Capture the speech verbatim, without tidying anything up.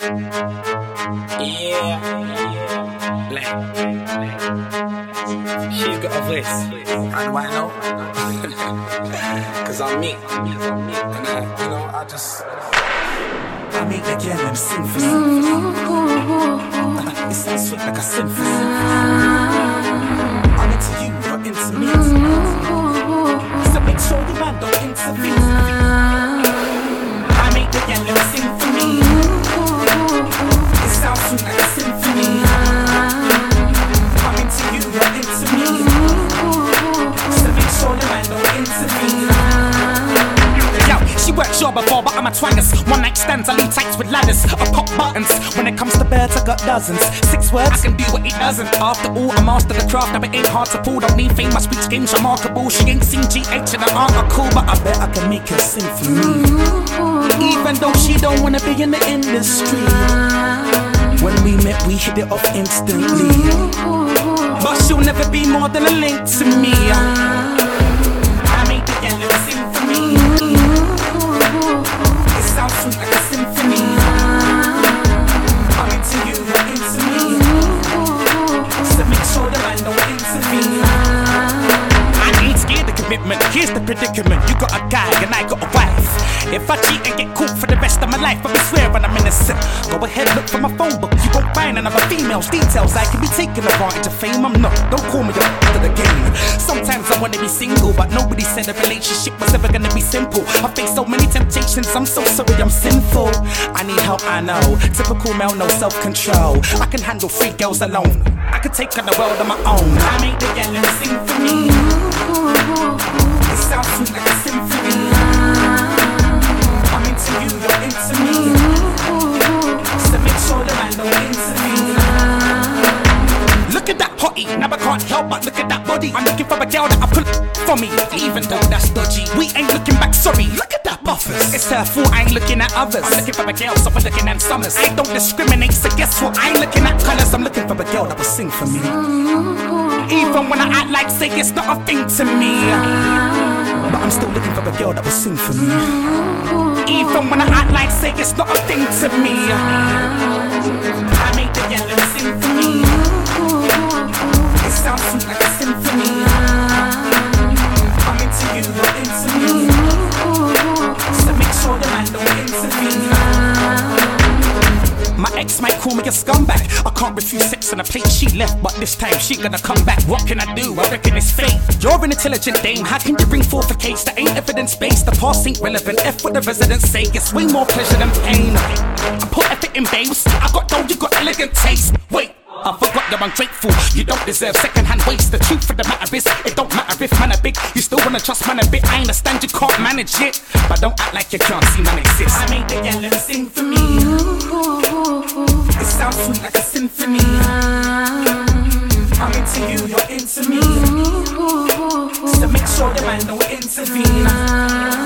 Yeah, yeah. Black, black. She's got a voice. How do I know? Cause I'm me. And I, you know, I just I make the girl them sing for me. It sounds sweet like a symphony. I'm into you, you're into me. So make sure the man don't intervene. I make the girl them sing for me. It sounds sweet like a symphony. I'm into you, you're into me. So make sure the man don't intervene. She worked sure before, but I'm a twangers. One night stands, I leave tights with ladders. I pop buttons. When it comes to birds, I got dozens. Six words, I can do what he doesn't. After all, I master the craft, but it ain't hard to pull. Don't need fame, my speech game's remarkable. She ain't seen G H in an article, but I bet I can make her sing for me. Even though she don't wanna be in the industry. When we met, we hit it off instantly. But she'll never be more than a link to me. I make the yellow sing for me. Sounds sweet like a symphony. I'm into you, you're into me. So make sure the man don't intervene. I ain't scared of commitment, here's the predicament. You got a guy and I got a wife. If I cheat and get caught for the rest of my life, I'll be swearing I'm innocent. Go ahead, look for my phone book. You won't find another female's details. I can be taking advantage of fame. I'm not, don't call me up to the game. Sometimes I wanna be single, but nobody said a relationship was ever gonna be simple. I face so many temptations, I'm so sorry I'm sinful. I need help, I know. Typical male, no self-control. I can handle three girls alone. I can take on the world on my own. I make the yellow sing for me. It sounds sweet like a symphony. I'm into you, you're into me. So make sure the man don't intervene. Look at that hottie, now I can't help but look at that body. I'm looking for a girl that I put for me. Even though that's dodgy, we ain't looking back, sorry. Look at that buffers. It's her fault, I ain't looking at others. I'm looking for a girl, so we're looking at summers. I don't discriminate, so guess what? I ain't looking at colours. I'm looking for a girl that will sing for me. Even when I act like say it's not a thing to me. But I'm still looking for a girl that will sing for me. Even when I act like say it's not a thing to me. I make the yellow sing for me. It sounds sweet like a symphony. I'm into you, you're into me. So make sure the man don't intervene. My ex might call me a scumbag. I can't refuse sex on a plate. She left, but this time she gonna come back. What can I do? I reckon it's fate. You're an intelligent dame. How can you bring forth a case that ain't evidence-based? The past ain't relevant. F what the residents say. It's way more pleasure than pain. I put effort in, babes. I got dough, you got elegant taste. Wait, I forgot you're ungrateful. You don't deserve second-hand waste. The truth of the matter is, it don't matter if man are big. You still wanna trust man a bit. I understand you can't manage it, but don't act like you can't see man exist. I made the yellow sing for me. It sounds sweet like a symphony. I'm into you, you're into me. So make sure the man don't intervene.